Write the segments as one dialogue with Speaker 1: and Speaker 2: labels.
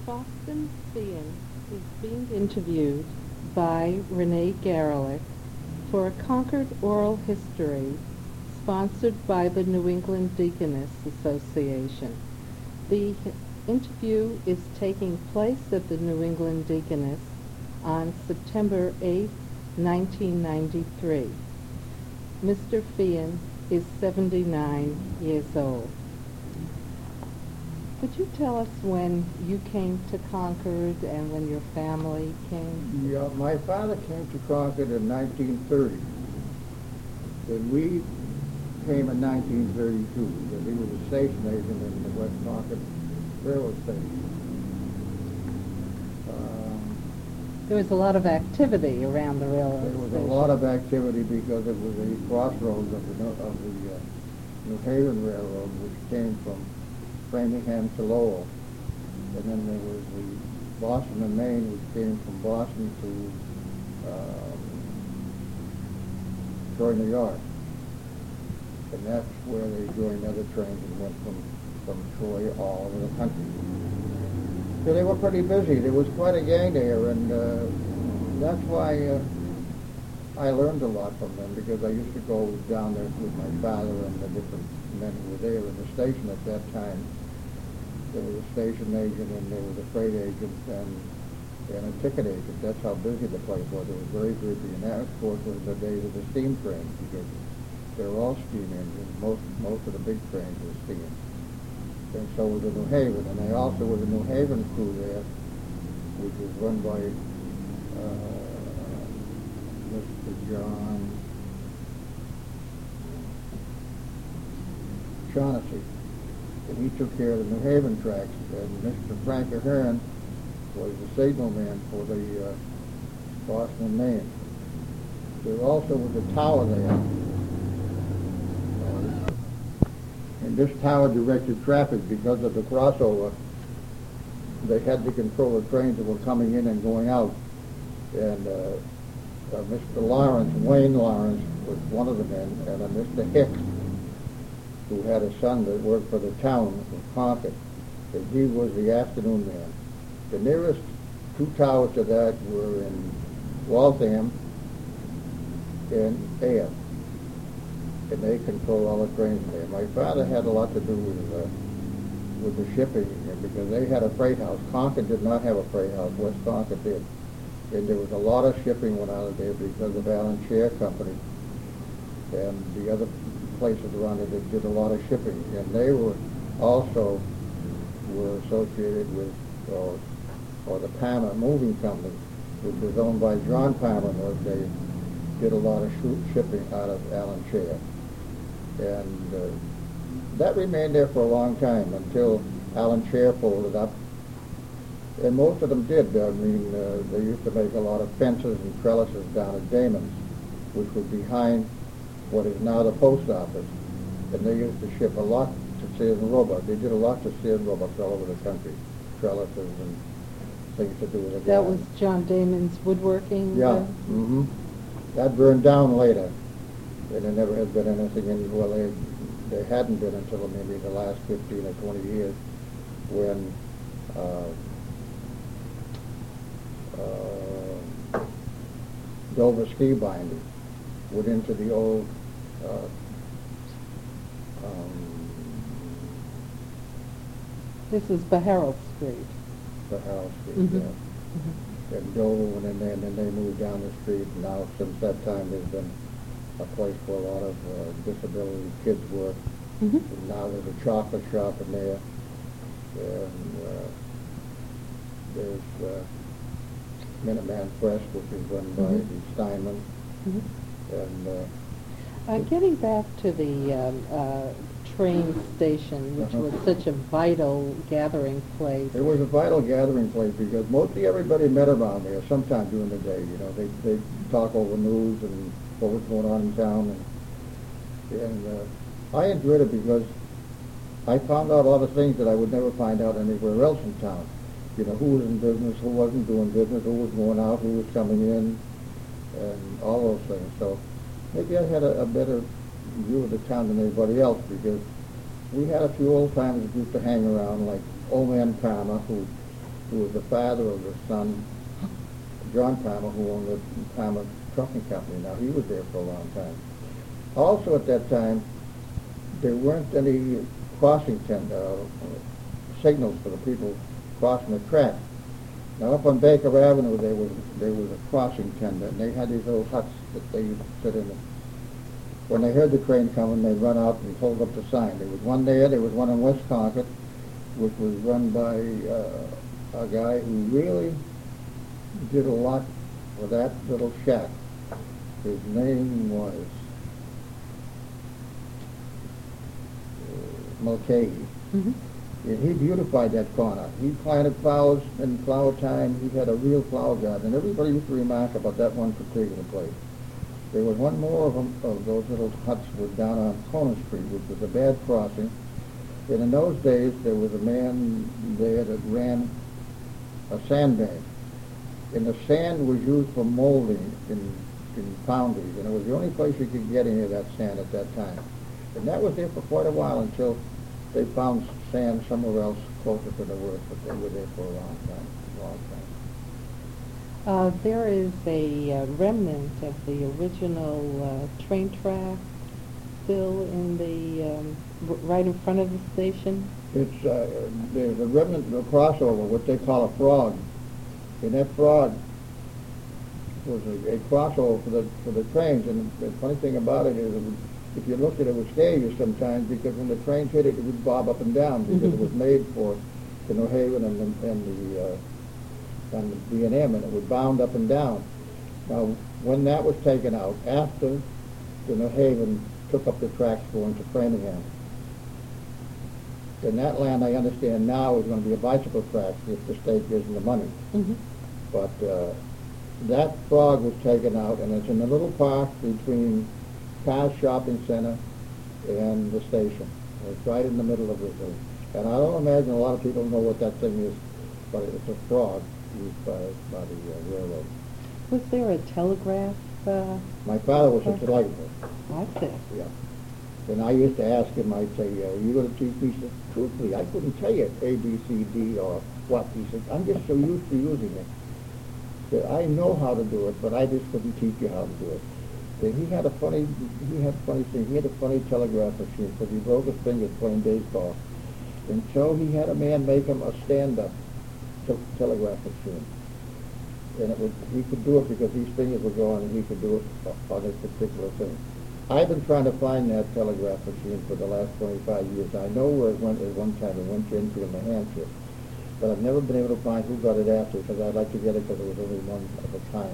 Speaker 1: Boston Thean is being interviewed by Renee Garelick for a Concord Oral History sponsored by the New England Deaconess Association. The interview is taking place at the New England Deaconess on September 8, 1993. Mr. Thean is 79 years old. Could you tell us when you came to Concord and when your family came?
Speaker 2: Yeah, my father came to Concord in 1930. And we came in 1932 because he was a station agent in the West Concord Railroad Station.
Speaker 1: There was a lot of activity around the railroad
Speaker 2: There was
Speaker 1: station.
Speaker 2: a lot of activity because it was the crossroads of the New Haven Railroad, which came from Framingham to Lowell. And then there was the Boston and Maine, which came from Boston to Troy, New York. And that's where they joined other trains and went from Troy all over the country. So they were pretty busy. There was quite a gang there, and that's why I learned a lot from them, because I used to go down there with my father and the different men who were there in the station at that time. There was a station agent, and there was a freight agent, and a ticket agent. That's how busy the place was. It was very busy, and that, of course, was the days of the steam trains, because they were all steam engines. Most of the big trains were steam. And so was the New Haven, and they also was a New Haven crew there, which was run by Mr. John Shaughnessy, and he took care of the New Haven tracks, and Mr. Frank Ahern was the signalman for the Boston and Maine. There also was a tower there. And this tower directed traffic because of the crossover. They had to control the trains that were coming in and going out. And Mr. Lawrence, Wayne Lawrence, was one of the men, and Mr. Hicks, who had a son that worked for the town of Concord, and he was the afternoon man. The nearest two towers to that were in Waltham and Ayer, and they control all the trains there. My father had a lot to do with the shipping, because they had a freight house. Concord did not have a freight house. West Concord did. And there was a lot of shipping went out of there because of Allen Share Company and the other places around it that did a lot of shipping. And they were also associated with, or the Palmer Moving Company, which was owned by John Palmer. They did a lot of shipping out of Allen Share. And that remained there for a long time until Allen Share folded up. And most of them did. I mean, they used to make a lot of fences and trellises down at Damon's, which was behind what is now the post office. And they used to ship a lot to Sears and Roebuck. They did a lot to Sears and Roebuck all over the country, trellises and things to do with the
Speaker 1: That was John Damon's woodworking?
Speaker 2: Yeah. Mm-hmm. That burned down later, and there never has been anything in, well, there hadn't been until maybe the last 15 or 20 years when Dover Ski Binding went into the old
Speaker 1: This is Beharrell Street.
Speaker 2: Beharrell Street,
Speaker 1: Mm-hmm.
Speaker 2: yeah. Mm-hmm. And Dover went in there, and then they moved down the street. And now, since that time, there's been a place where a lot of disability kids work.
Speaker 1: Mm-hmm.
Speaker 2: And now there's a chocolate shop in there. And there's Minuteman Press, which is run by
Speaker 1: Mm-hmm.
Speaker 2: the Steinman.
Speaker 1: Mm-hmm.
Speaker 2: And
Speaker 1: getting back to the train station, which was such a vital gathering place.
Speaker 2: it was a vital gathering place because mostly everybody met around there sometime during the day. You know, they talk over news and what was going on in town, and I enjoyed it because I found out a lot of things that I would never find out anywhere else in town. You know, who was in business, who wasn't doing business, who was going out, who was coming in, and all those things. So maybe I had a better view of the town than anybody else, because we had a few old timers that used to hang around, like Old Man Palmer, who who was the father of the son, John Palmer, who owned the Palmer Trucking Company. Now, he was there for a long time. Also at that time, there weren't any crossing signals for the people crossing the track. Now, up on Baker Avenue, there was a crossing tender, and they had these little huts that they used to sit in. When they heard the train coming, they'd run out and hold up the sign. There was one there was one in West Concord, which was run by a guy who really did a lot for that little shack. His name was Mulcahy.
Speaker 1: Mm-hmm.
Speaker 2: And he beautified that corner. He planted flowers in flower time. He had a real flower garden, and everybody used to remark about that one particular place. There was one more of them, of those little huts was down on Conant Street, which was a bad crossing. And in those days, there was a man there that ran a sandbag. And the sand was used for molding in foundries, and it was the only place you could get any of that sand at that time. And that was there for quite a while until they found sand somewhere else closer to the work, but they were there for a long time.
Speaker 1: There is a remnant of the original train track still in the right in front of the station.
Speaker 2: It's there's a remnant of a crossover, what they call a frog, and that frog was a crossover for the trains. And the funny thing about it is, if you looked at it, it would scare you sometimes, because when the trains hit it, it would bob up and down, because it was made for the New Haven and the B&M, and it would bound up and down. Now, when that was taken out, after the New Haven took up the tracks going to Framingham, then that land, I understand now, is going to be a bicycle track if the state gives them the money.
Speaker 1: Mm-hmm.
Speaker 2: But that frog was taken out, and it's in a little park between Carr's Shopping Center and the station. It's right in the middle of the thing. And I don't imagine a lot of people know what that thing is, but it's a frog used by the railroad.
Speaker 1: Was there a telegraph?
Speaker 2: My father was a telegrapher.
Speaker 1: That's it.
Speaker 2: Yeah. And I used to ask him, I'd say, you going to teach me? He said, truthfully, I couldn't tell you A, B, C, D, or what. He said, I'm just so used to using it. He said, I know how to do it, but I just couldn't teach you how to do it. And he had a funny thing. He had a funny telegraph machine, because he broke his finger playing baseball. And so he had a man make him a stand-up telegraph machine. And he could do it because these fingers were going, and he could do it on this particular thing. I've been trying to find that telegraph machine for the last 25 years. I know where it went at one time. It went to Enfield, New Hampshire. But I've never been able to find who got it after, because I'd like to get it because it was only one at a time.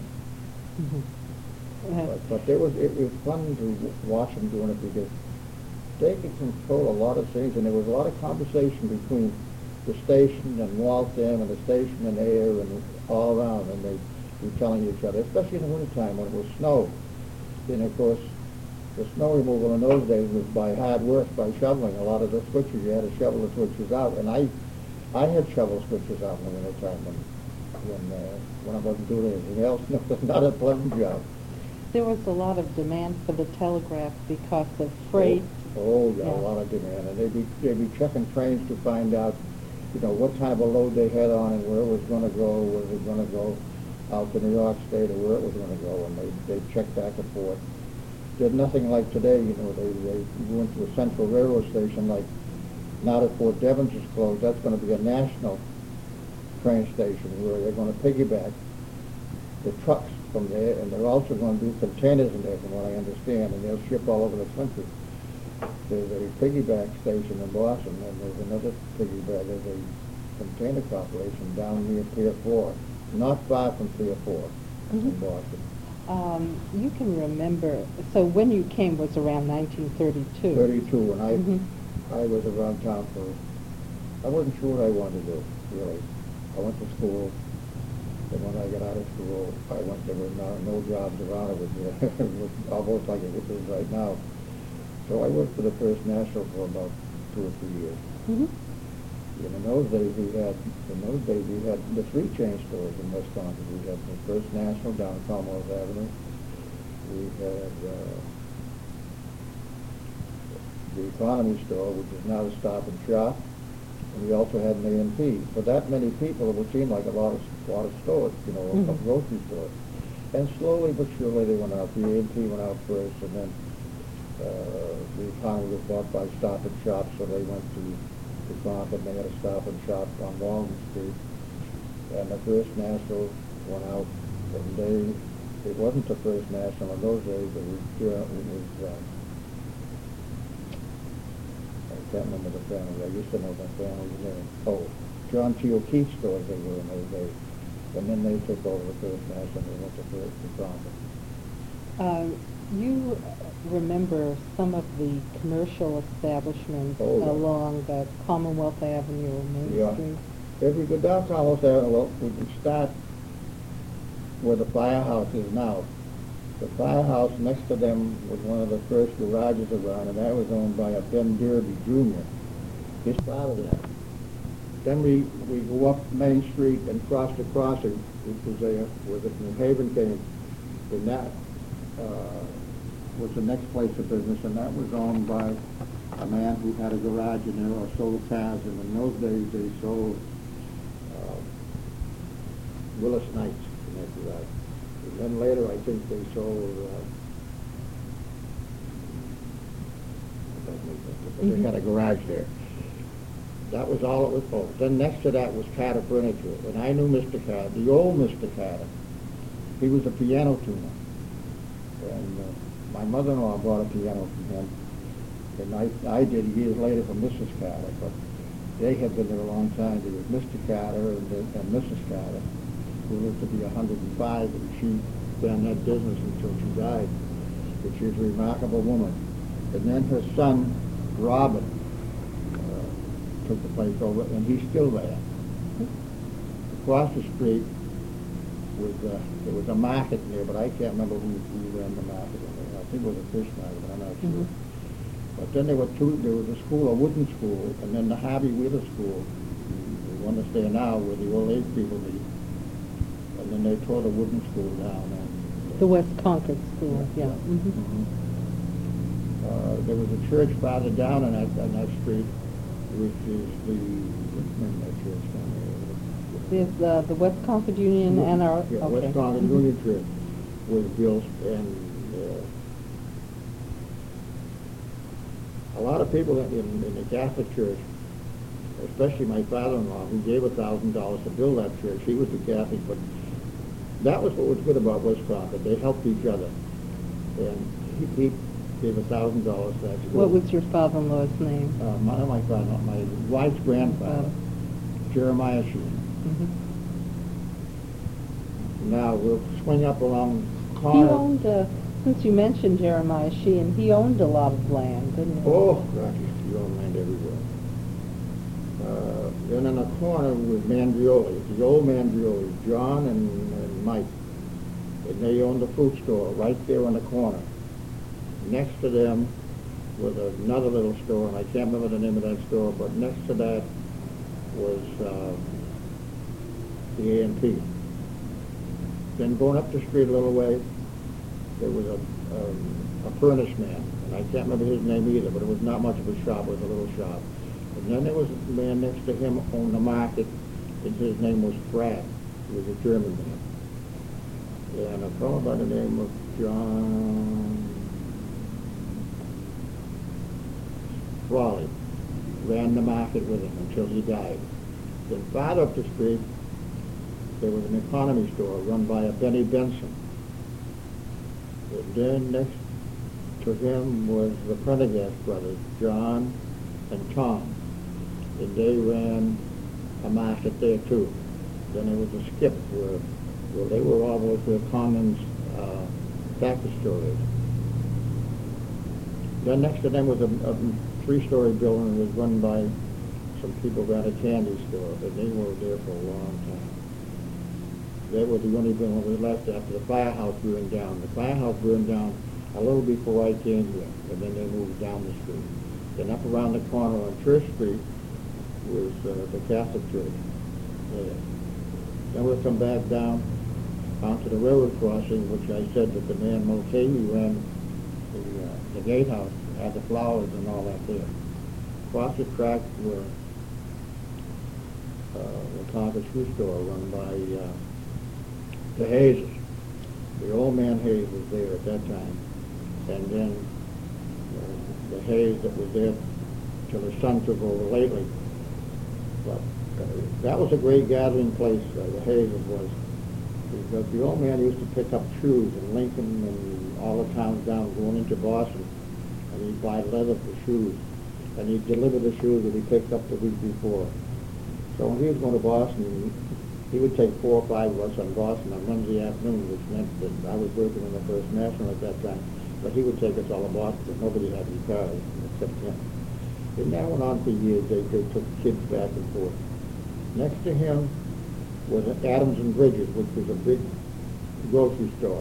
Speaker 1: Mm-hmm.
Speaker 2: But it was fun to watch them doing it, because they could control a lot of things, and there was a lot of conversation between the station and Waltham and the station and Air and all around, and they'd be telling each other, especially in the wintertime when it was snow. And of course, the snow removal in those days was by hard work, by shoveling. A lot of the switches, you had to shovel the switches out, and I had shovel switches out in the wintertime when I wasn't doing anything else. It was not a pleasant job.
Speaker 1: There was a lot of demand for the telegraph because of freight.
Speaker 2: Oh yeah, a lot of demand, and they'd be checking trains to find out, what kind of a load they had on and where it was going to go, whether it was going to go out to New York State or where it was going to go, and they'd check back and forth. There's nothing like today, they went to a central railroad station, like now that Fort Devens is closed, that's going to be a national train station where they're going to piggyback the trucks from there, and they're also going to do containers in there, from what I understand, and they'll ship all over the country. There's a piggyback station in Boston, and there's another piggyback, there's a container corporation down near Pier 4, not far from Pier 4 in Boston.
Speaker 1: You can remember, so when you came was around 1932.
Speaker 2: 32, and I was around town I wasn't sure what I wanted to do, really. I went to school, and when I got out of school, there were no jobs around. It was almost like it is right now. So I worked for the First National for about 2 or 3 years.
Speaker 1: Mm-hmm.
Speaker 2: And in those days we had the 3 chain stores in Wisconsin. We had the First National down Commonwealth Avenue. We had the Economy store, which is now the Stop and Shop. and we also had an A&P. For that many people, it would seem like a lot of stores, you know, of grocery stores. And slowly but surely they went out. The A&P went out first, and then the economy was bought by Stop and Shop, so they went to Concord, and they had a Stop and Shop on Walden Street. And the First National went out, and it wasn't the First National in those days, I can't remember the family. I used to know that family's name. Oh, John T. O'Keefe stores they were in those days. And then they took over the First National and they went to Concord.
Speaker 1: You remember some of the commercial establishments
Speaker 2: Oh, yeah.
Speaker 1: along that Commonwealth Avenue or Main Street?
Speaker 2: If we go down Commonwealth Avenue, well, we can start where the firehouse is now. The firehouse next to them was one of the first garages around, and that was owned by a Ben Derby Jr. His father there. Then we go up Main Street and cross the crossing, which was there, where the New Haven came, and that was the next place of business, and that was owned by a man who had a garage in there or sold cars, and in those days they sold Willis Knights in that garage. And then later I think they sold, they had a garage there. That was all it was for. Then next to that was Carter Furniture, and I knew Mr. Carter, the old Mr. Carter. He was a piano tuner, and my mother-in-law bought a piano from him, and I did years later for Mrs. Carter, but they had been there a long time. There was Mr. Carter and Mrs. Carter, who lived to be 105, and she ran that business until she died, but she was a remarkable woman. And then her son, Robin, took the place over, and he's still there. Across the street was there was a market there, but I can't remember who ran the market in there. I think it was a fish market, but I'm not sure. But then there was a school, a wooden school, and then the Harvey Wheeler School, the one that's there now, where the old age people meet. And then they tore the wooden school down.
Speaker 1: The West Concord School, yeah.
Speaker 2: There was a church farther down on that street, which is what's the name of that church down there?
Speaker 1: There's the West Concord Union and our...
Speaker 2: Yeah,
Speaker 1: okay.
Speaker 2: West Concord Union Church was built, and a lot of people in the Catholic Church, especially my father-in-law, who gave $1,000 to build that church. He was a Catholic, but that was what was good about West Concord. They helped each other, and he gave $1,000 to that school.
Speaker 1: What was your father-in-law's name?
Speaker 2: My father, my wife's grandfather, Jeremiah Sheen. Now we'll swing up along the corner.
Speaker 1: He owned, since you mentioned Jeremiah Sheehan, he owned a lot of land, didn't he?
Speaker 2: Oh, gosh, he owned land everywhere. Then in the corner was Mandrioli, the old Mandrioli, John and Mike. And they owned a fruit store right there on the corner. Next to them was another little store, and I can't remember the name of that store, but next to that was the A&P. Then going up the street a little way, there was a furnace man, and I can't remember his name either, but it was not much of a shop, it was a little shop. And then there was a man next to him on the market, and his name was Pratt. He was a German man. And a fellow by the name of John Frawley ran the market with him until he died. Then farther up the street, there was an economy store run by a Benny Benson. And then next to him was the Prendergast brothers, John and Tom. And they ran a market there too. Then there was a Skip where they were almost where Conlon's factory store is. Then next to them was a three-story building that was run by some people who had a candy store, but they were there for a long time. They were the only building that was left after the firehouse burned down. The firehouse burned down a little before I came here, and then they moved down the street. Then up around the corner on Church Street was the Catholic Church. Then we'll come back down onto the railroad crossing, which I said that the man Mulcahy ran the gatehouse, had the flowers and all that there. Across the track were Concord shoe store run by the Hayes. The old man Hayes was there at that time, and then the Hayes that was there till his son took over lately. But that was a great gathering place, the Hayes was, because the old man used to pick up shoes in Lincoln and all the towns down going into Boston, and he'd buy leather for shoes, and he'd deliver the shoes that he picked up the week before. So when he was going to Boston, he would take 4 or 5 of us on Boston on Wednesday afternoon, which meant that I was working in the First National at that time, but he would take us all to Boston, because nobody had any cars except him. And that went on for years. They took kids back and forth. Next to him was Adams and Bridges, which was a big grocery store.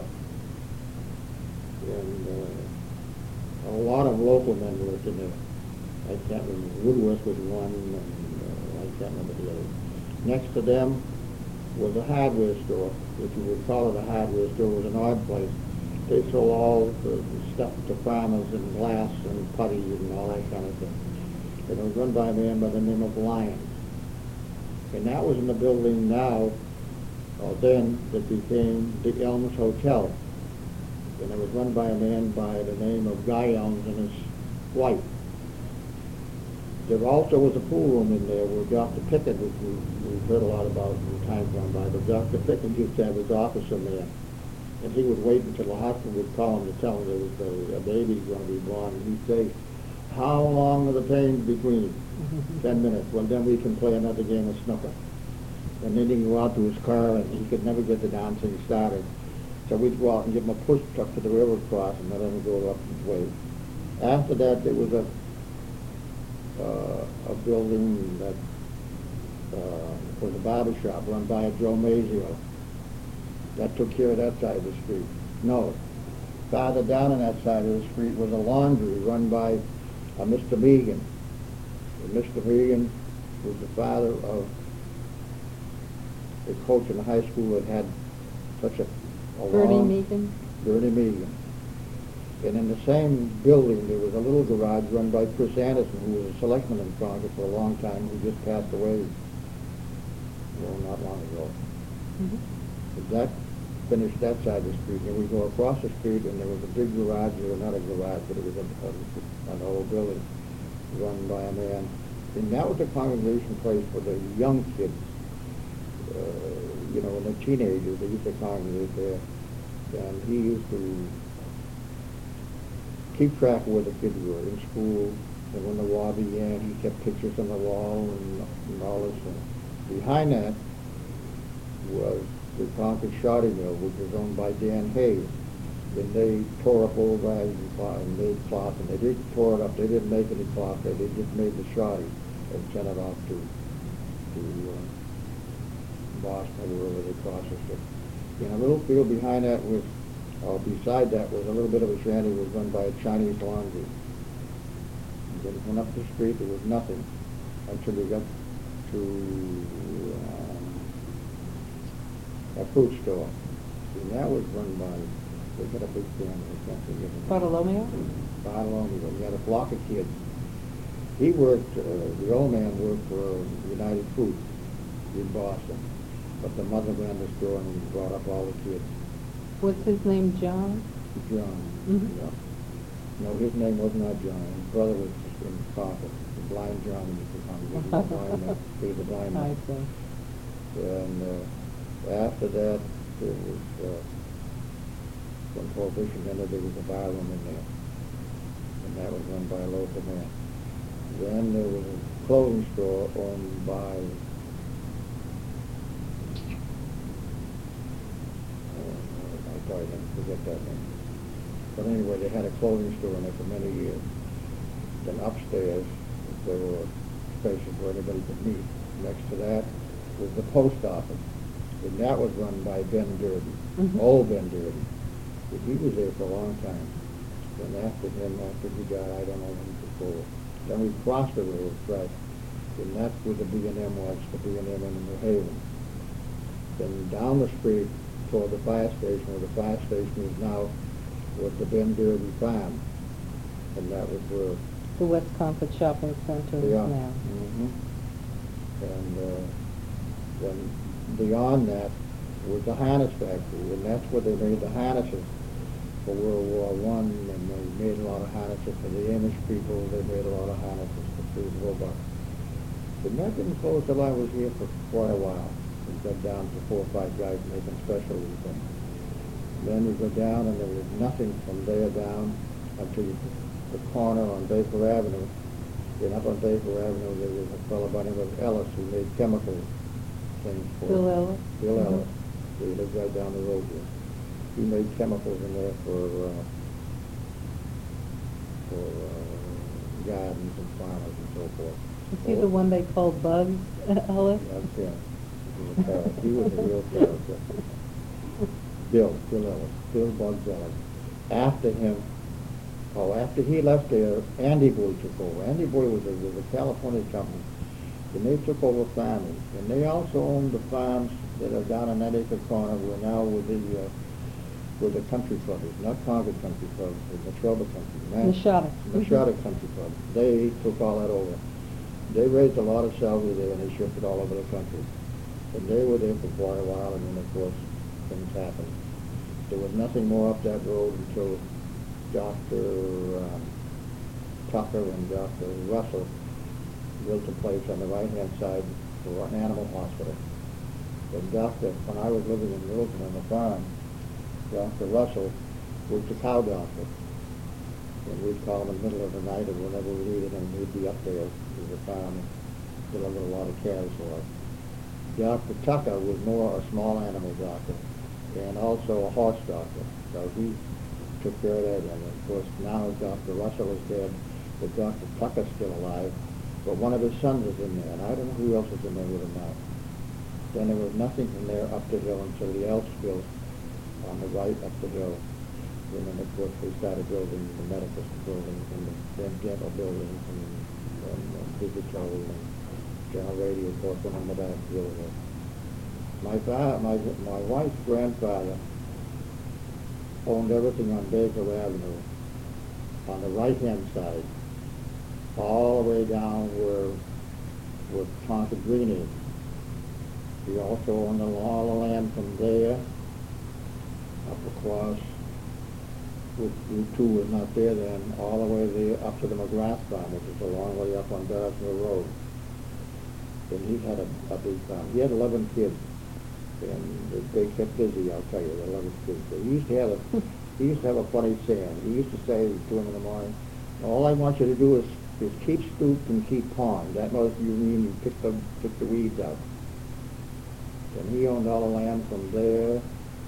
Speaker 2: And a lot of local men lived in there. I can't remember. Woodworth was one, and I can't remember the other. Next to them was a hardware store, which you would call it a hardware store. It was an odd place. They sold all the stuff to farmers and glass and putty and all that kind of thing. And it was run by a man by the name of Lyons. And that was in the building now, or then, that became the Elms Hotel. And it was run by a man by the name of Guy Elms and his wife. There also was a pool room in there where Dr. Pickett, which we've heard a lot about in time gone by, but Dr. Pickett used to have his office in there. And he would wait until the hospital would call him to tell him there was a baby going to be born. And he'd say, "How long are the pains between?" 10 minutes. Well, then we can play another game of snooker. And then he'd go out to his car, and he could never get the darn thing started. So we'd go out and give him a push truck to the railroad cross and let him go up his way. After that, there was a building that was a barber shop run by a Joe Mazio. That took care of that side of the street. No. Farther down on that side of the street was a laundry run by Mr. Megan. And Mr. Megan was the father of a coach in the high school that had such a
Speaker 1: Bernie
Speaker 2: long...
Speaker 1: Megan?
Speaker 2: Bernie Megan. And in the same building, there was a little garage run by Chris Anderson, who was a selectman in Concord for a long time, who just passed away, well, not long ago.
Speaker 1: Mm-hmm.
Speaker 2: But that finished that side of the street. And we go across the street, and there was a big garage, or not a garage, but it was an old building run by a man. And that was a congregation place for the young kids, and the teenagers. They used to congregate there. And he used to keep track of where the kids were in school. And when the war began, he kept pictures on the wall and all this. And behind that was the Concord Shotting Mill, which was owned by Dan Hayes. And they tore up old rags and made cloth, and they didn't tore it up. They didn't make any cloth there. They just made the shoddy and sent it off to Boston or wherever they processed it. In a little field behind that was, or beside that was a little bit of a shanty that was run by a Chinese laundry. And then went up the street, there was nothing until we got to a fruit store. And that was run by, they got a big family, I can't forget it.
Speaker 1: Bartolomeo?
Speaker 2: Bartolomeo. He had a flock of kids. He worked, the old man worked for United Fruit in Boston. But the mother ran the store and he brought up all the kids.
Speaker 1: Was his name John?
Speaker 2: John.
Speaker 1: Mm-hmm.
Speaker 2: Yeah. No, his name was not John. His brother was in Concord. The blind John was the blind man. He was a blind man.
Speaker 1: I see.
Speaker 2: And after that, there was, when Prohibition ended, there was a bar room in there. And that was run by a local man. Then there was a clothing store owned by I didn't forget that name. But anyway, they had a clothing store in there for many years. Then upstairs, there were spaces where anybody could meet. Next to that was the post office. And that was run by Ben Derby, old Ben Derby. But he was there for a long time. Then after he died, I don't know when before. Then we crossed the railroad track, and that's where the B&M was, the B&M in New Haven. Then down the street toward the fire station, where the fire station is now, was the Ben Derby Farm. And that was where...
Speaker 1: The West Concord Shopping Center is now.
Speaker 2: Mm-hmm. And Then beyond that was the harness factory, and that's where they made the harnesses for World War One, and they made a lot of harnesses for the Amish people. They made a lot of harnesses for these robots. But that didn't close till I was here for quite a while. We got down to 4 or 5 guys making specialties. Then you go down, and there was nothing from there down until the corner on Baker Avenue. And up on Baker Avenue, there was a fellow by the name of Ellis who made chemical things for
Speaker 1: Bill Ellis?
Speaker 2: Bill
Speaker 1: Mhm.
Speaker 2: Ellis. He lived right down the road here. He made chemicals in there for gardens and farmers and so forth.
Speaker 1: Is he the one they called Bugs, Ellis?
Speaker 2: That's him. He was a real character. Bill Ellis, Bill Bugs Ellis. After him, after he left there, Andy Boy took over. Andy Boy was a California company, and they took over farming. And they also owned the farms that are down in that acre corner. We're now with the country clubs, not Concord Country Club, but Natroba Country.
Speaker 1: Neshota.
Speaker 2: Neshota Country Club. They took all that over. They raised a lot of salary there, and they shipped it all over the country. And they were there for quite a while, and then, of course, things happened. There was nothing more up that road until Dr. Tucker and Dr. Russell built a place on the right-hand side for an animal hospital. And when I was living in Milton on the farm, Dr. Russell was the cow doctor. And we'd call him in the middle of the night or whenever we needed him, he'd be up there to the farm and deliver a lot of calves for us. Dr. Tucker was more a small animal doctor and also a horse doctor. So he took care of that. And of course now Dr. Russell is dead, but Dr. Tucker's still alive. But one of his sons is in there, and I don't know who else is in there with him now. Then there was nothing from there up the hill until the Elks built on the right up the hill. And then, of course, we started building the medical buildings and the dental buildings and digital and general radio, of course, went on the back building. My wife's grandfather owned everything on Baker Avenue on the right-hand side, all the way down where Concord Green is. He also owned all the land from there up across, which Route 2 was not there then, all the way there up to the McGrath farm, which is a long way up on Dartmouth Road. And he had a big farm. He had 11 kids, and they kept busy, I'll tell you, the 11 kids. But he used to have a funny saying. He used to say to him in the morning, all I want you to do is keep stooped and keep pawing. That must you mean you pick the weeds out. And he owned all the land from there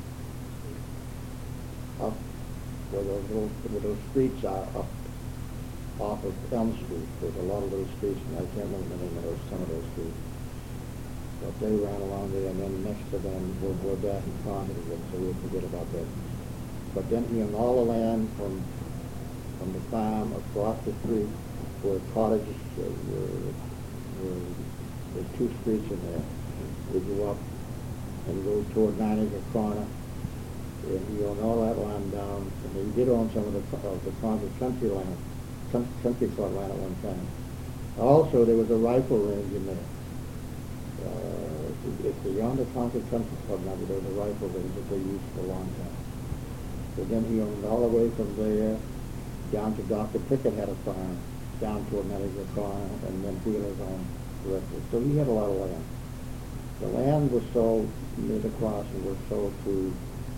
Speaker 2: up where those streets are up off of Elm Street. There's a lot of little streets, and I can't remember the name of some of those streets. But they ran along there, and then next to them we're back in Concord again, so we'll forget about that. But then he owned all the land from the farm across the street where cottages there's 2 streets in there. We go up and go toward 9 Acre Corner, and he owned all that land down, and he did own some of the Concord Country land, Country Club land at one time. Also, there was a rifle range in there. It's beyond the Concord Country Club now, but there was a rifle range that they used for a long time. But then he owned all the way from there down to Dr. Pickett had a farm, down toward 9 Acre Corner, and then Wheeler's own directly. So he had a lot of land. The land was sold near the crossing, was sold to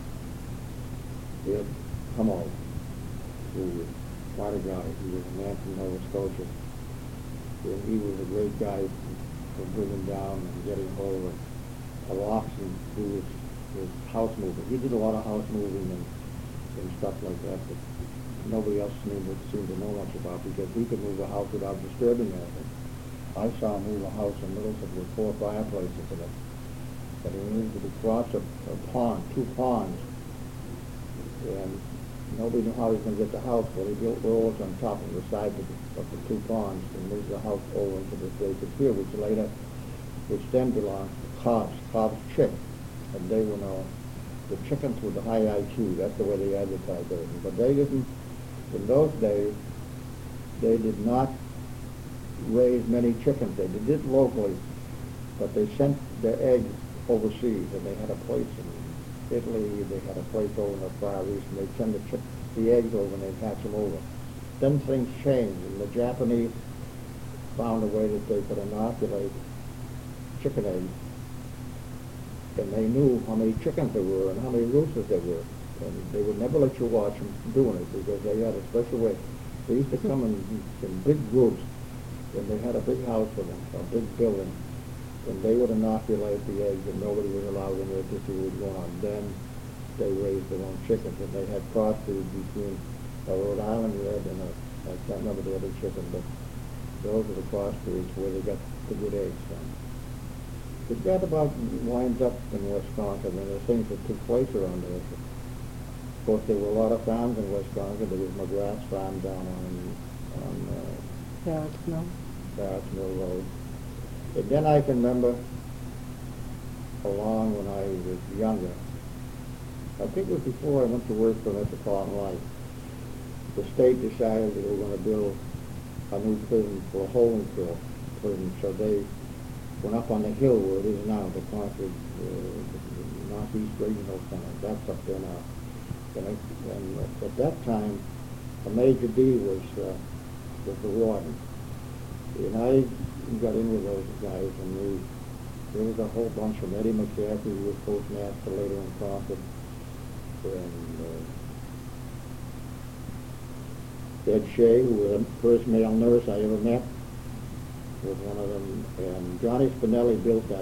Speaker 2: Ed Hummel, who was quite a guy. He was a man from Nova Scotia. And he was a great guy for bringing down and getting hold of oxen who was house moving. He did a lot of house moving and stuff like that that nobody else seemed to know much about, because he could move a house without disturbing anything. I saw him move a house in Middlesex with 4 fireplaces in it. But he moved it across a pond, 2 ponds. And nobody knew how he was going to get the house. Well, he built rollers on top of the sides of the 2 ponds and moved the house over into this vacant field, which then belonged to Cobb's Chick. And they were known, the chickens with the high IQ. That's the way they advertised everything. But they didn't, in those days, they did not raise many chickens. They did locally, but they sent their eggs overseas, and they had a place in Italy, they had a place over in the Far East, and they'd send the eggs over and they'd hatch them over. Then things changed, and the Japanese found a way that they could inoculate chicken eggs, and they knew how many chickens there were and how many roosters there were, and they would never let you watch them doing it because they had a special way. They used to come in big groups, and they had a big house with them, a big building, and they would inoculate the eggs, and nobody was allowed in there to see what was going on. Then they raised their own chickens, and they had crossbreeds between a Rhode Island Red and I can't remember the other chicken, but those are the crossbreeds where they got the good eggs from. It that about winds up in Wisconsin, and the things that took place around there. Of course, there were a lot of farms in Wisconsin. There was McGrath's farm down on
Speaker 1: Barrett's Mill.
Speaker 2: Barrett's Mill Road. And then I can remember along when I was younger, I think it was before I went to work for Metropolitan Life, the state decided they were going to build a new prison for Holdingville prison, so they went up on the hill where it is now, the Concord Northeast Regional Center. That's up there now. And at that time, a Major D was the warden. And I got in with those guys, and there was a whole bunch of them. Eddie McCaffrey, who was postmaster later in Concord, and Ed Shea, who was the first male nurse I ever met, was one of them. And Johnny Spinelli built that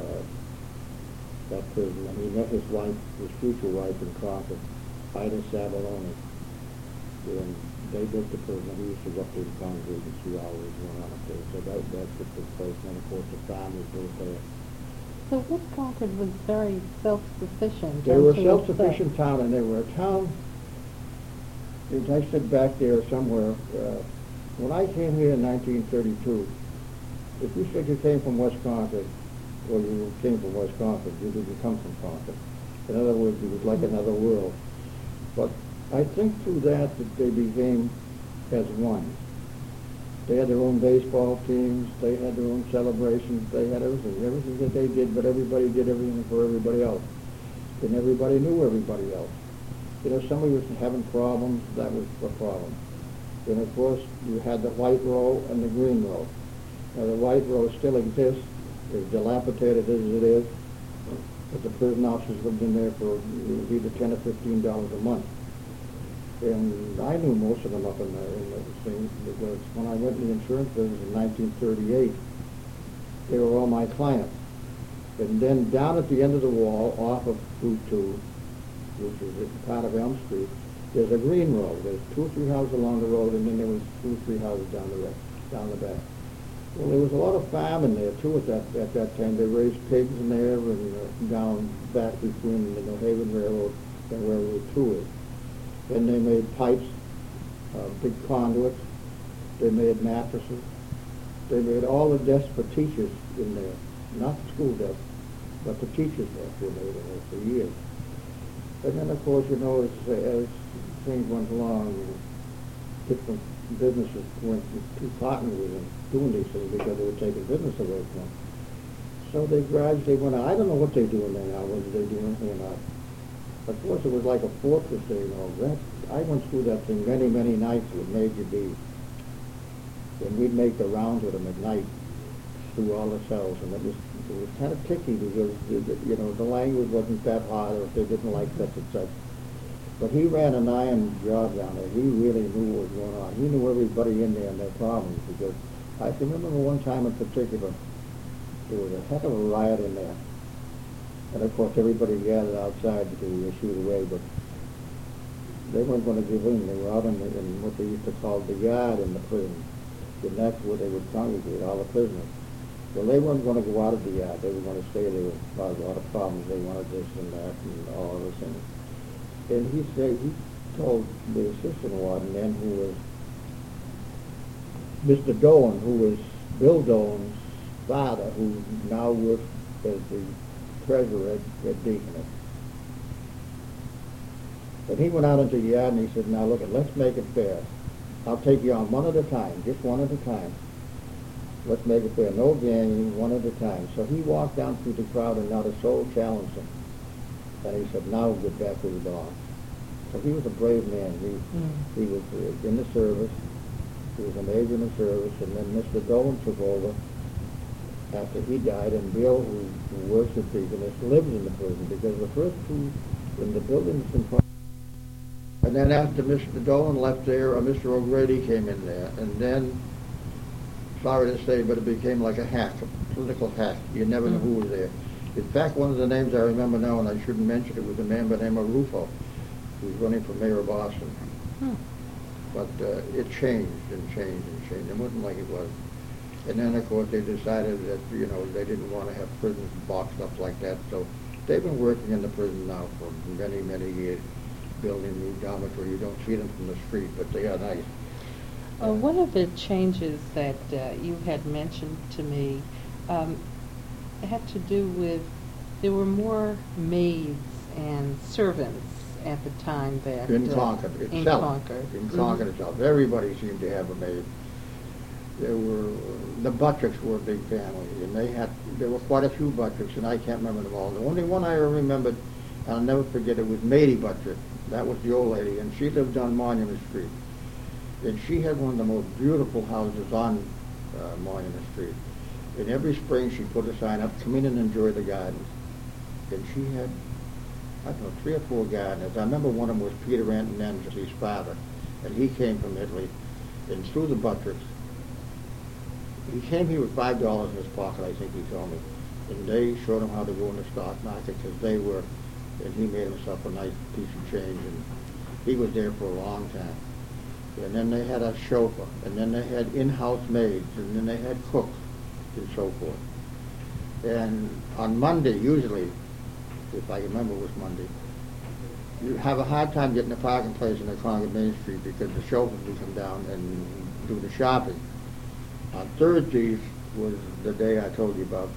Speaker 2: prison, and he met his wife, his future wife in Concord, Ida Sabaloni. And they built the prison. He used to go up there to congregate and see how it was going on up there. So that's what took place. And of course the farm was built there.
Speaker 1: So West Concord was very self-sufficient.
Speaker 2: They were a self-sufficient town, and they were a town, as I said back there somewhere, when I came here in 1932, if you said you came from West Concord, or you came from West Concord, you didn't come from Concord. In other words, it was like another world. But I think through that they became as one. They had their own baseball teams, they had their own celebrations, they had everything that they did, but everybody did everything for everybody else. And everybody knew everybody else. You know, if somebody was having problems, that was a problem. And of course, you had the white row and the green row. Now the white row still exists, as dilapidated as it is, but the prison officers lived in there for either $10 or $15 a month. And I knew most of them up in the thing, because when I went in the insurance business in 1938, they were all my clients. And then down at the end of the wall, off of Route 2, which is part of Elm Street, there's a green road. There's 2 or 3 houses along the road, and then there was 2 or 3 houses down the back. Well, there was a lot of farming there too at that time. They raised pigs in there and down back between the New Haven Railroad and where Route 2 is. And they made pipes, big conduits. They made mattresses. They made all the desks for teachers in there, not the school desks, but the teachers' desks were made in there for years. And then, of course, you know, as things went along, different businesses went too cotton with them doing these things because they were taking business away from them. So they gradually went on. I don't know what they're doing there now, whether they do anything or not. Of course, it was like a fortress there, you know. I went through that thing many, many nights with Major D. And we'd make the rounds with him at night through all the cells, and it was kind of tricky because you know, the language wasn't that hard, or if they didn't like such and such. But he ran an iron job down there. He really knew what was going on. He knew everybody in there and their problems, because I can remember one time in particular, there was a heck of a riot in there. And of course everybody gathered outside to shoot away, but they weren't going to give in. They were out in what they used to call the yard in the prison. And that's where they would congregate, all the prisoners. Well, they weren't going to go out of the yard. They were going to stay there with a lot of problems. They wanted this and that and all of this things. And he told the assistant warden then, who was Mr. Doan, who was Bill Doan's father, who now works as the treasurer at Deaconess. But he went out into the yard and he said, now look, let's make it fair. I'll take you on one at a time, just one at a time. let's make it fair. No ganging, one at a time. So he walked down through the crowd and not a soul challenged him. And he said, now we'll get back where we belong. So he was a brave man. He was in the service. He was a major in the service. And then Mr. Dolan took over after he died. And Bill, who works at Deaconess, lives in the prison because the first two in the buildings in front. And then after Mr. Dolan left there, Mr. O'Grady came in there. And then, sorry to say, but it became like a hack, a political hack. You never knew who was there. In fact, one of the names I remember now, and I shouldn't mention it, was a man by the name of Rufo, who was running for mayor of Boston. But it changed and changed and changed. It wasn't like it was. And then, of course, they decided that, they didn't want to have prisons boxed up like that. So they've been working in the prison now for many, many years, building new dormitories. You don't see them from the street, but they are nice.
Speaker 1: One of the changes that you had mentioned to me had to do with there were more maids and servants at the time that
Speaker 2: in Concord itself. In Concord itself, everybody seemed to have a maid. The Buttricks were a big family, and there were quite a few Buttricks, and I can't remember them all. The only one I remembered, and I'll never forget it, was Mady Buttrick. That was the old lady, and she lived on Monument Street. And she had one of the most beautiful houses on Monument Street. And every spring she put a sign up, come in and enjoy the gardens. And she had, 3 or 4 gardeners. I remember one of them was Peter Antonenzi's father, and he came from Italy. And through the Buttricks, he came here with $5 in his pocket, I think he told me. And they showed him how to go in the stock market because they were, and he made himself a nice piece of change. And he was there for a long time. And then they had a chauffeur, and then they had in-house maids, and then they had cooks, and so forth. And on Monday, usually, if I remember it was Monday, you have a hard time getting a parking place in the Concord Main Street because the chauffeurs would come down and do the shopping. On Thursdays was the day I told you about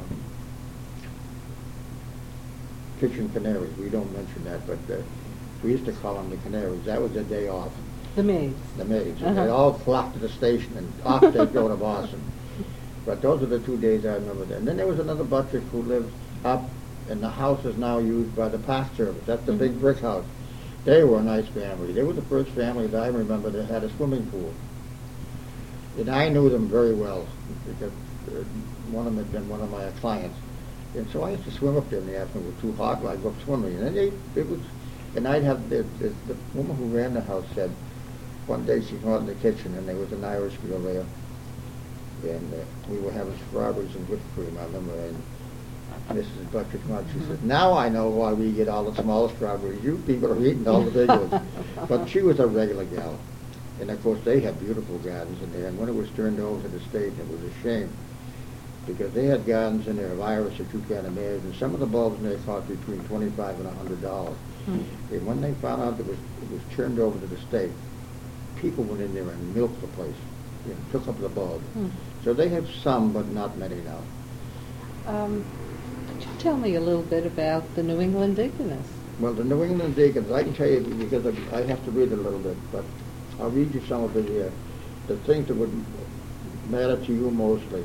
Speaker 2: Kitchen Canaries. We don't mention that, but we used to call them the Canaries. That was their day off.
Speaker 1: The maids.
Speaker 2: The maids. And they all flocked to the station, and off they'd go to Boston. But those are the 2 days I remember. And then there was another Buttrick who lived up, and the house is now used by the Park Service. That's the big brick house. They were a nice family. They were the first family that I remember that had a swimming pool. And I knew them very well because one of them had been one of my clients. And so I used to swim up there in the afternoon. It was too hot, I'd go up swimming. And then and I'd have, the woman who ran the house said, one day she came out in the kitchen and there was an Irish girl there. And we were having strawberries and whipped cream, I remember. And Mrs. Buttrick, she said, now I know why we get all the small strawberries. You people are eating all the big ones. But she was a regular gal. And of course they had beautiful gardens in there. And when it was turned over to the state, it was a shame. Because they had gardens in there of iris that you can't imagine. And some of the bulbs in there cost between $25 and $100. And when they found out it was turned over to the state, people went in there and milked the place, took up the bulb. So they have some, but not many now.
Speaker 1: Could you tell me a little bit about the New England Deaconess?
Speaker 2: Well, the New England Deacons, I can tell you because I have to read a little bit, but I'll read you some of it here. The things that would matter to you mostly.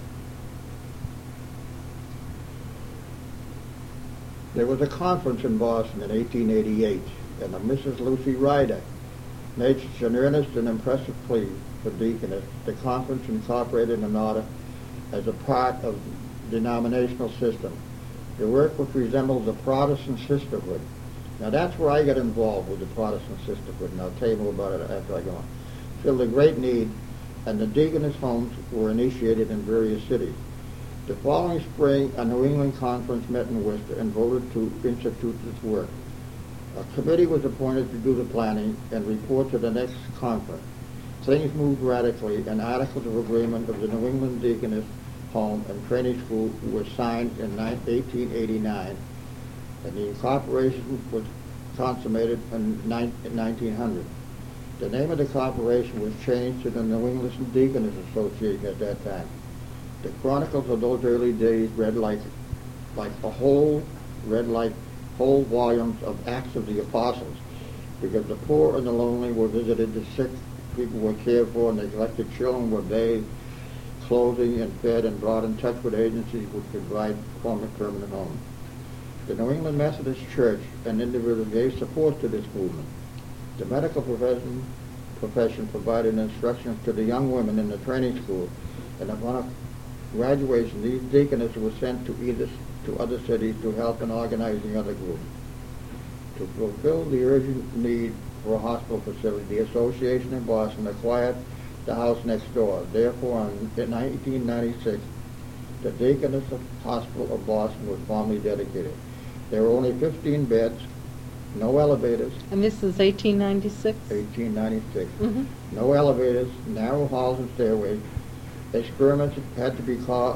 Speaker 2: There was a conference in Boston in 1888, and Mrs. Lucy Ryder made such an earnest and impressive plea for deaconess. The conference incorporated an order as a part of the denominational system. The work which resembles the Protestant sisterhood. Now that's where I got involved with the Protestant sisterhood, and I'll tell you more about it after I go on. Filled a great need, and the deaconess homes were initiated in various cities. The following spring, a New England conference met in Worcester and voted to institute this work. A committee was appointed to do the planning and report to the next conference. Things moved radically, and articles of agreement of the New England Deaconess Home and Training School were signed in 1889, and the incorporation was consummated in 1900. The name of the corporation was changed to the New England Deaconess Association at that time. The chronicles of those early days read like whole volumes of Acts of the Apostles, because the poor and the lonely were visited, the sick people were cared for, neglected children were bathed, clothing, and fed and brought in touch with agencies which could provide permanent homes. The New England Methodist Church and individuals gave support to this movement. The medical profession provided instructions to the young women in the training school, and upon graduation, these deaconesses were sent to other cities to help in organizing other groups. To fulfill the urgent need for a hospital facility, the association in Boston acquired the house next door. Therefore, in 1996, the Deaconess Hospital of Boston was formally dedicated. There were only 15 beds, no elevators.
Speaker 1: And this is 1896?
Speaker 2: 1896.
Speaker 1: Mm-hmm.
Speaker 2: No elevators, narrow halls and stairways. Expressmen had to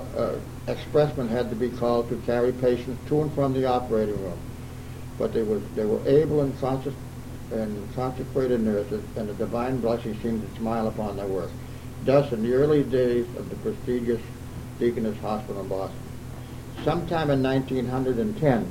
Speaker 2: be called to carry patients to and from the operating room. But they were able and consecrated nurses, and the divine blessing seemed to smile upon their work. Thus, in the early days of the prestigious Deaconess Hospital in Boston. Sometime in 1910,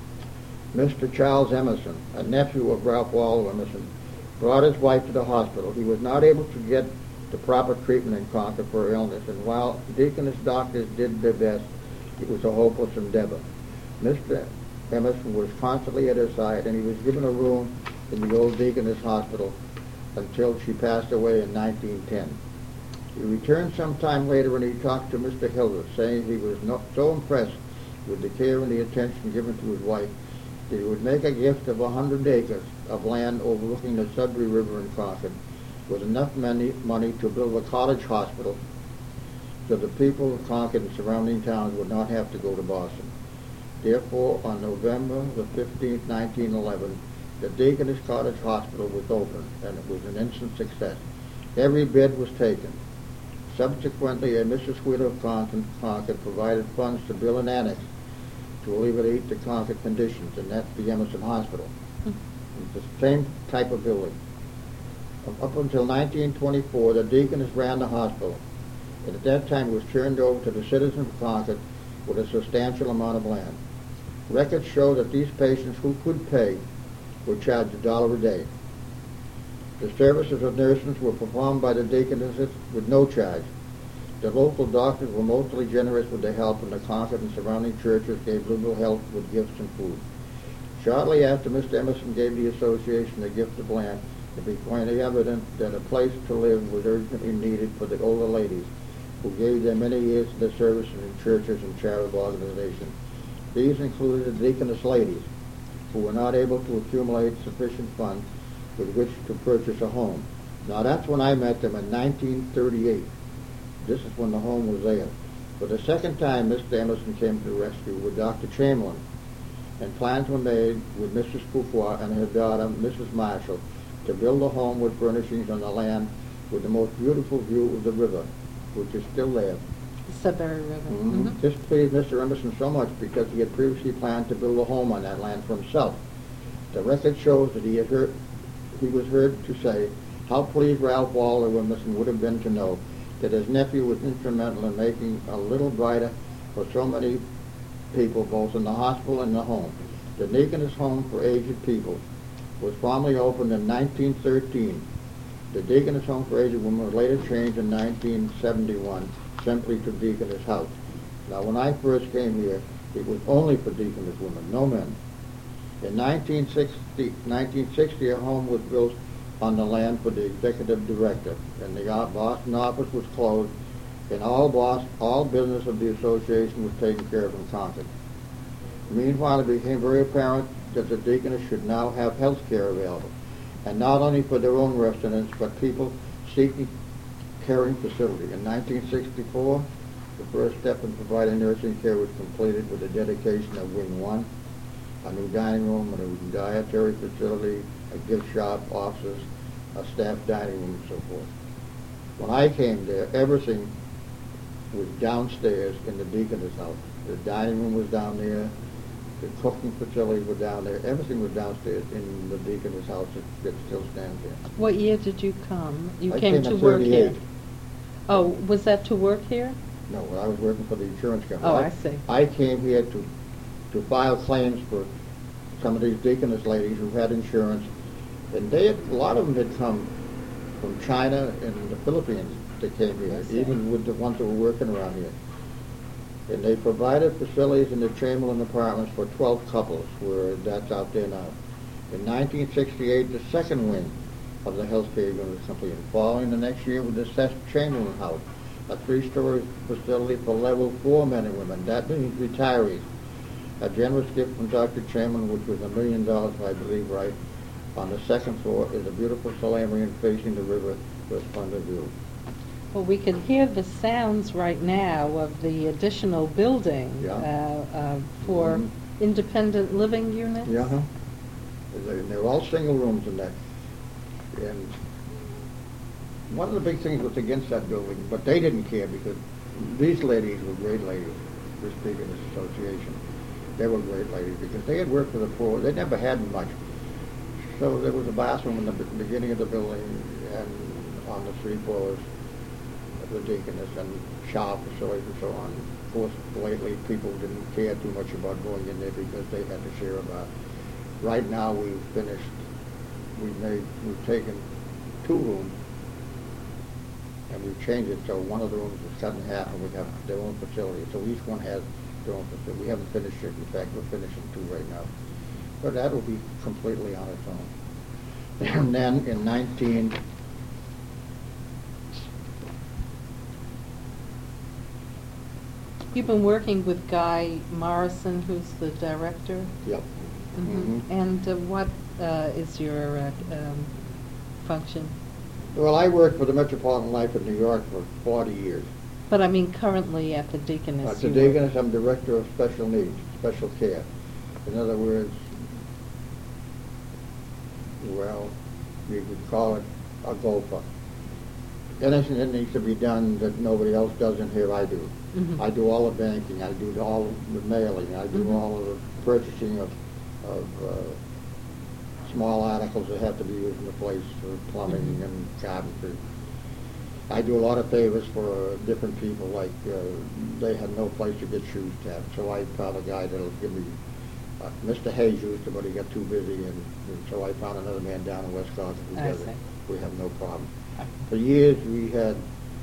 Speaker 2: Mr. Charles Emerson, a nephew of Ralph Waldo Emerson, brought his wife to the hospital. He was not able to get the proper treatment in Concord for her illness, and while Deaconess doctors did their best, it was a hopeless endeavor. Mr. Emerson was constantly at her side, and he was given a room in the old Deaconess Hospital until she passed away in 1910. He returned some time later and he talked to Mr. Hilder, saying he was so impressed with the care and the attention given to his wife that he would make a gift of 100 acres of land overlooking the Sudbury River in Concord, with enough money to build a cottage hospital so the people of Concord and surrounding towns would not have to go to Boston. Therefore, on November the 15th, 1911, the Deaconess Cottage Hospital was opened, and it was an instant success. Every bed was taken. Subsequently, a Mrs. Wheeler of Concord provided funds to build an annex to alleviate the Concord conditions, and that's the Emerson Hospital. It's the same type of building. Up until 1924, the Deaconess ran the hospital, and at that time it was turned over to the citizens of Concord with a substantial amount of land. Records show that these patients who could pay were charged $1 a day. The services of nurses were performed by the deaconesses with no charge. The local doctors were mostly generous with their help, and the Concord and surrounding churches gave liberal help with gifts and food. Shortly after Mr. Emerson gave the association the gift of land, it became evident that a place to live was urgently needed for the older ladies, who gave their many years of their services in churches and charitable organizations. These included the deaconess ladies, who were not able to accumulate sufficient funds with which to purchase a home. Now that's when I met them in 1938. This is when the home was there. For the second time, Mr. Emerson came to the rescue with Dr. Chamberlain, and plans were made with Mrs. Fuqua and her daughter, Mrs. Marshall, to build a home with furnishings on the land with the most beautiful view of the river, which is still there.
Speaker 1: The Sudbury River.
Speaker 2: Mm-hmm.
Speaker 1: Mm-hmm.
Speaker 2: This pleased Mr. Emerson so much because he had previously planned to build a home on that land for himself. The record shows that he was heard to say how pleased Ralph Waldo Emerson would have been to know that his nephew was instrumental in making a little brighter for so many people, both in the hospital and the home. The Deaconess Home for Aged People was formally opened in 1913. The Deaconess Home for Aged Women was later changed in 1971 simply to Deaconess House. Now, when I first came here, it was only for deaconess women, no men. In 1960, a home was built on the land for the executive director, and the Boston office was closed, and all business of the association was taken care of in Concord. Meanwhile, it became very apparent that the deaconess should now have health care available, and not only for their own residents, but people seeking caring facility. In 1964, the first step in providing nursing care was completed with the dedication of Wing 1, a new dining room, a new dietary facility, a gift shop, offices, a staff dining room, and so forth. When I came there, everything was downstairs in the deaconess house. The dining room was down there, the cooking facilities were down there, everything was downstairs in the deaconess house that still stands there.
Speaker 1: What year did you come? You
Speaker 2: I
Speaker 1: came
Speaker 2: came
Speaker 1: to
Speaker 2: in
Speaker 1: work
Speaker 2: 38.
Speaker 1: here? Oh, was that to work here?
Speaker 2: No, when I was working for the insurance company.
Speaker 1: Oh, I see.
Speaker 2: I came here to file claims for some of these deaconess ladies who had insurance, and a lot of them had come from China and the Philippines. that came here,
Speaker 1: Yes, sir.
Speaker 2: even with the ones that were working around here. And they provided facilities in the Chamberlain Apartments for 12 couples, where that's out there now. In 1968, the second wing of the healthcare unit was completed. Following the next year with the Seth Chamberlain House, a 3-story facility for level 4 men and women. That means retirees. A generous gift from Dr. Chamberlain, which was $1 million, I believe, right? On the second floor is a beautiful solarium facing the river with a splendid view.
Speaker 1: Well, we can hear the sounds right now of the additional building for
Speaker 2: Mhm.
Speaker 1: independent living units.
Speaker 2: Yeah, huh? They're all single rooms in that. And one of the big things was against that building, but they didn't care because these ladies were great ladies, this Deaconess Association. They were great ladies because they had worked for the poor. They never had much. So there was a bathroom in the beginning of the building and on the 3 floors of the Deaconess and shower facilities and so on. Of course, lately people didn't care too much about going in there because they had to share about. Right now we've taken 2 rooms and we've changed it so one of the rooms is cut in half and we have their own facility. So each one has their own facility. We haven't finished it. In fact, we're finishing 2 right now. But that will be completely on its own. And then in 19...
Speaker 1: You've been working with Guy Morrison, who's the director.
Speaker 2: Yep.
Speaker 1: Mhm. And what is your function?
Speaker 2: Well, I worked for the Metropolitan Life of New York for 40 years.
Speaker 1: But I mean currently at the Deaconess.
Speaker 2: At the
Speaker 1: you work-
Speaker 2: Deaconess, I'm Director of Special Needs, Special Care. In other words, well, you could call it a gopher. Anything that needs to be done that nobody else does in here, I do.
Speaker 1: Mhm.
Speaker 2: I do all the banking, I do all the mailing, I do
Speaker 1: Mhm.
Speaker 2: all of the purchasing of small articles that have to be used in the place for plumbing
Speaker 1: Mhm.
Speaker 2: and carpentry. I do a lot of favors for different people, like they had no place to get shoes tapped, so I found a guy that'll give me, Mr. Hayes used to, but he got too busy, and so I found another man down in West Concord who
Speaker 1: I
Speaker 2: does it.
Speaker 1: see.
Speaker 2: We have no problem. For years we had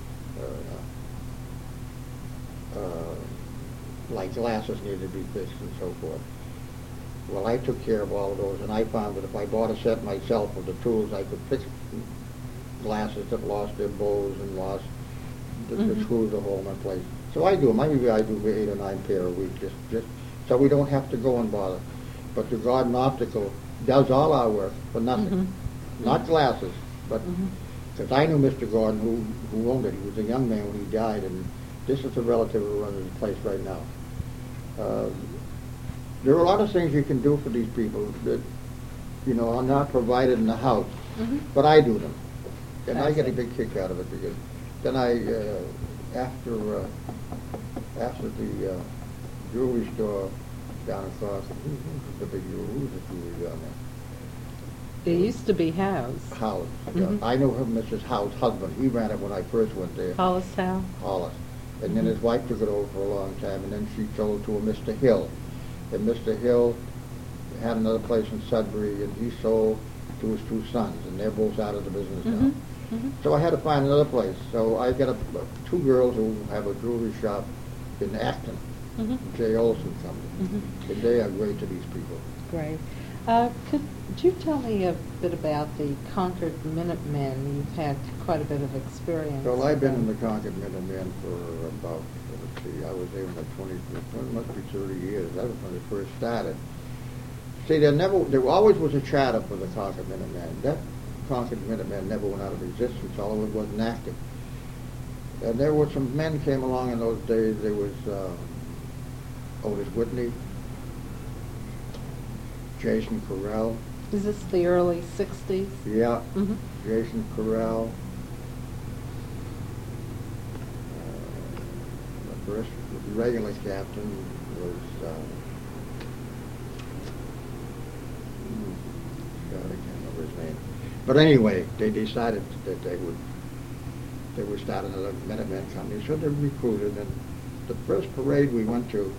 Speaker 2: like glasses needed to be fixed and so forth. Well, I took care of all of those, and I found that if I bought a set myself with the tools, I could fix glasses that lost their bows and lost the
Speaker 1: Mhm.
Speaker 2: screws or hole in place. So I do them. I do 8 or 9 pair a week, just so we don't have to go and bother. But the Garden Optical does all our work for nothing.
Speaker 1: Mhm.
Speaker 2: Not glasses, but
Speaker 1: Mhm.
Speaker 2: because I knew Mr. Gordon, who owned it. He was a young man when he died, and this is a relative who runs the place right now. There are a lot of things you can do for these people that, are not provided in the house,
Speaker 1: Mhm.
Speaker 2: but I do them. And I get a
Speaker 1: see.
Speaker 2: big kick out of it because then after the jewelry store down across, who's the big jewelry down there?
Speaker 1: There used to be House.
Speaker 2: Hollis.
Speaker 1: Mhm.
Speaker 2: Yeah. I knew him, Mrs. Howe's husband. He ran it when I first went there.
Speaker 1: Hollis Howe.
Speaker 2: Hollis. And then his wife took it over for a long time, and then she sold to a Mr. Hill. And Mr. Hill had another place in Sudbury, and he sold to his 2 sons, and they're both out of the business now.
Speaker 1: Mhm. Mhm.
Speaker 2: So I had to find another place. So I got 2 girls who have a jewelry shop in Acton,
Speaker 1: Mhm.
Speaker 2: J. Olson Company.
Speaker 1: Mhm.
Speaker 2: And they are great to these people.
Speaker 1: Great. Could you tell me a bit about the Concord Minutemen? You've had quite a bit of experience.
Speaker 2: Well, I've been in
Speaker 1: with
Speaker 2: the Concord Minutemen for about, let's see, I was there when it must be 30 years. That was when it first started. See, there always was a charter for the Concord Minutemen. That Concord Minutemen never went out of existence, although it wasn't active. And there were some men came along in those days. There was Otis Whitney, Jason Correll.
Speaker 1: Is this the early 60s?
Speaker 2: Yeah,
Speaker 1: Mhm.
Speaker 2: Jason Correll. The first regular captain was, God, I can't remember his name. But anyway, they decided that they would start another Minutemen company, so they recruited. And the first parade we went to,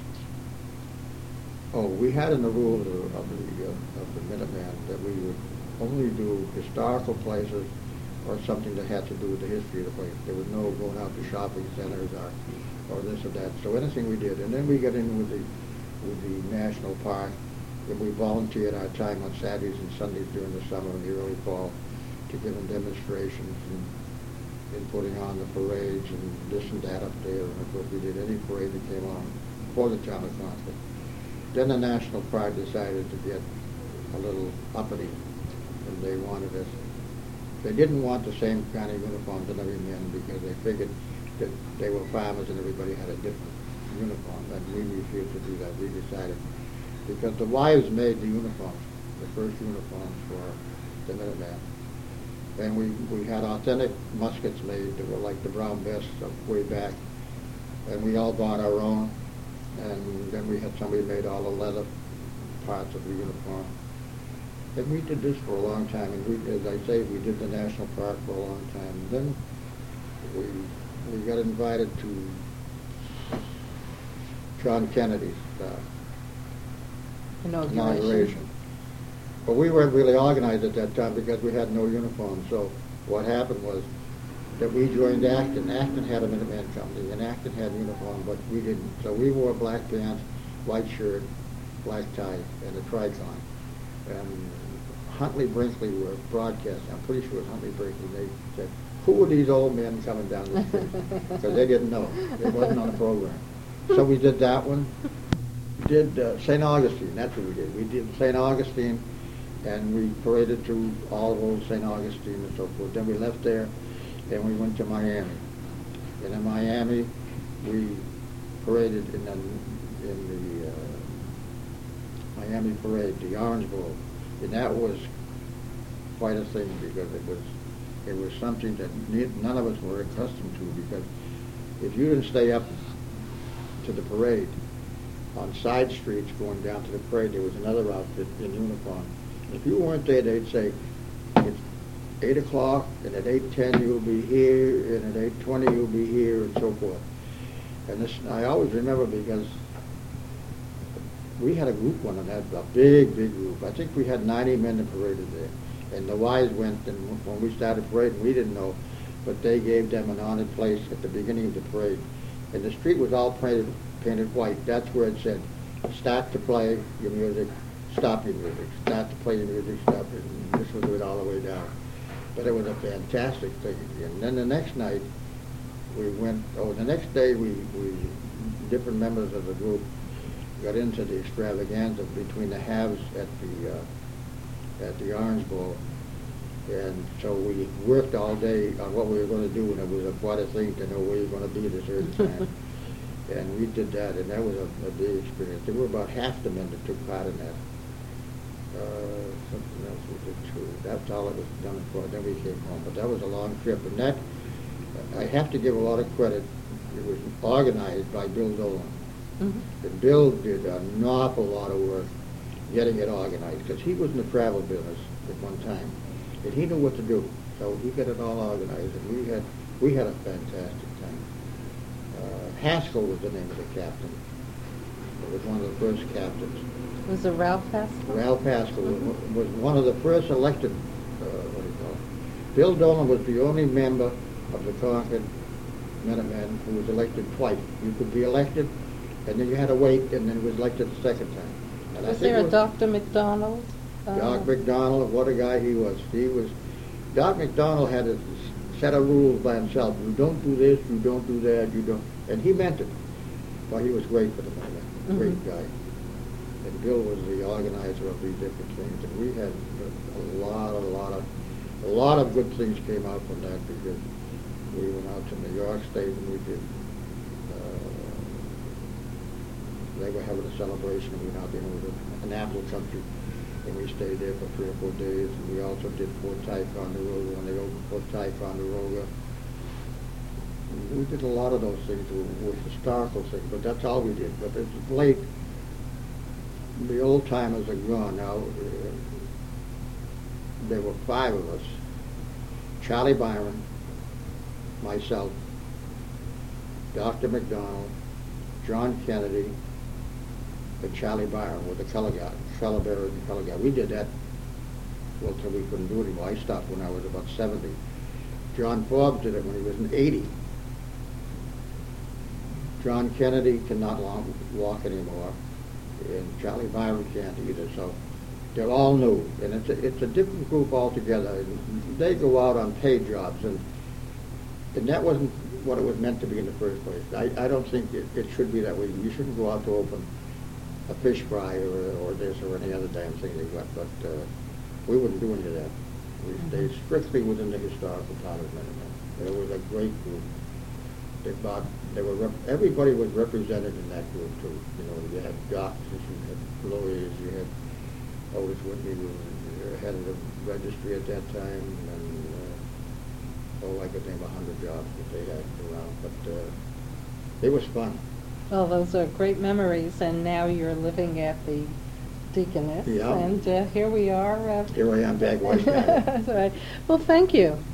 Speaker 2: we had in the rules of the Minutemen that we would only do historical places or something that had to do with the history of the place. There was no going out to shopping centers or this or that. So anything we did. And then we got in with the national park, and we volunteered our time on Saturdays and Sundays during the summer and the early fall to give them demonstrations and putting on the parades and this and that up there. And of course we did any parade that came on for the town of Concord. Then the national park decided to get a little uppity, and they wanted us. They didn't want the same kind of uniforms that every man because they figured that they were farmers and everybody had a different uniform. And we refused to do that. We decided because the wives made the uniforms, the first uniforms for the Minutemen. And we had authentic muskets made that were like the brown vests of way back, and we all bought our own. And then we had somebody made all the leather parts of the uniform. And we did this for a long time. And we, as I say, we did the national park for a long time. And then we got invited to John Kennedy's inauguration. But we weren't really organized at that time because we had no uniform. So what happened was that we joined Acton. Acton had a Minuteman company, and Acton had uniform, but we didn't. So we wore black pants, white shirt, black tie, and a tricon. And Huntley Brinkley were broadcasting. I'm pretty sure it was Huntley Brinkley. They said, "Who are these old men coming down the street?" Because they didn't know. It wasn't on the program. So we did that one. We did St. Augustine. That's what we did. We did St. Augustine, and we paraded through all of old St. Augustine and so forth. Then we left there, and we went to Miami. And in Miami, we paraded in the Miami parade, the Orange Bowl. And that was quite a thing because it was something that none of us were accustomed to, because if you didn't stay up to the parade, on side streets going down to the parade, there was another outfit in uniform. If you weren't there, they'd say, it's 8 o'clock, and at 8:10 you'll be here, and at 8:20 you'll be here, and so forth. And this, I always remember, because we had a group one, and that a big group. I think we had 90 men that paraded there. And the wives went, and when we started parading, we didn't know, but they gave them an honored place at the beginning of the parade. And the street was all painted white. That's where it said, start to play your music, stop your music. Start to play your music, stop it. And this was it all the way down. But it was a fantastic thing. And then the next night, the next day, we different members of the group got into the extravaganza between the halves at the Orange Bowl. And so we worked all day on what we were going to do, and it was quite a thing to know where you were going to be at a certain time. And we did that, and that was a big experience. There were about half the men that took part in that. Something else we did too. That's all it was done for. Then we came home. But that was a long trip, and that, I have to give a lot of credit. It was organized by Bill Dolan. Mm-hmm. And Bill did an awful lot of work getting it organized, because he was in the travel business at one time. And he knew what to do, so he got it all organized, and we had a fantastic time. Haskell was the name of the captain. It was one of the first captains.
Speaker 1: Was it Ralph Haskell?
Speaker 2: Ralph Haskell was one of the first elected, Bill Dolan was the only member of the Concord Minutemen who was elected twice. You could be elected, and then you had to wait, and then he was elected the second time. And
Speaker 1: was there a Dr. McDonald?
Speaker 2: Doc McDonald, what a guy he was. Doc McDonald had a set of rules by himself. You don't do this, you don't do that, you don't. And he meant it. Well, he was great for the Minutemen, great guy. And Bill was the organizer of these different things. And we had a lot of good things came out from that, because we went out to New York State and we did, they were having a celebration, and we went out there with an apple country. And we stayed there for 3 or 4 days. And we also did Fort Ticonderoga, when they opened Fort Ticonderoga. We did a lot of those things with historical things, but that's all we did. But it's late. The old timers are gone now. There were 5 of us: Charlie Byron, myself, Dr. McDonald, John Kennedy, and Charlie Byron with the color bearer and color guy. We did that well till we couldn't do it anymore. I stopped when I was about 70. John Forbes did it when he was in 80. John Kennedy cannot walk anymore, and Charlie Byron can't either. So they're all new, and it's a different group altogether. And they go out on paid jobs, and that wasn't what it was meant to be in the first place. I don't think it should be that way. You shouldn't go out to open a fish fry or this or any other damn thing they got, but we wouldn't do any of that. We stayed strictly within the historical town of Minutemen. It was a great group. Everybody was represented in that group too. You know, you had doctors, you had lawyers, you had Otis Whitney, who was head of the registry at that time, and I could name 100 jobs that they had around. But it was fun.
Speaker 1: Well, those are great memories, and now you're living at the Deaconess,
Speaker 2: Yeah.
Speaker 1: and here we are.
Speaker 2: Here I am back right now.
Speaker 1: That's right. Well, thank you.